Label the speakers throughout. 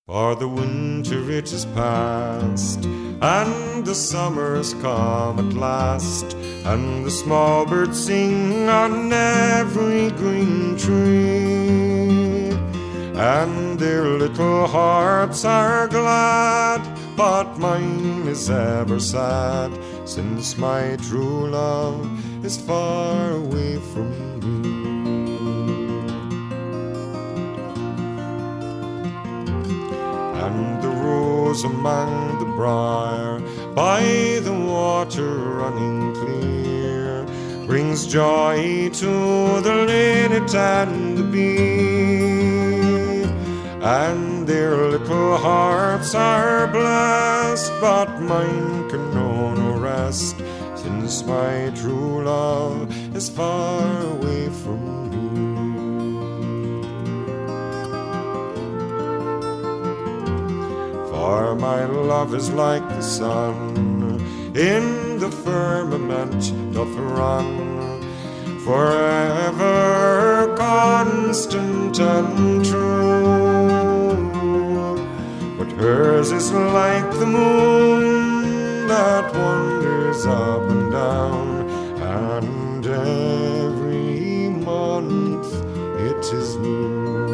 Speaker 1: For the winter it is past, and the summer's come at last, and the small birds sing on every green tree, and their little hearts are glad, but mine is ever sad, since my true love is far away from me. And the rose among the briar, by the water running clear, brings joy to the linnet and the bee, and their little hearts are blessed, but mine can know no rest, since my true love is far away from me. For my love is like the sun, in the firmament doth run, forever constant and true. But hers is like the moon that wanders up and down, and every month it is new.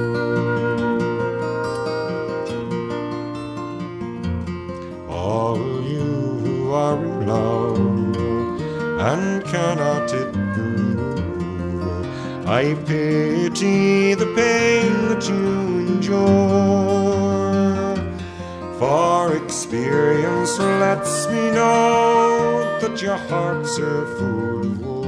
Speaker 1: All you who are in love and cannot it move, I pity the pain that you endure, for experience lets me know that your hearts are full of woe.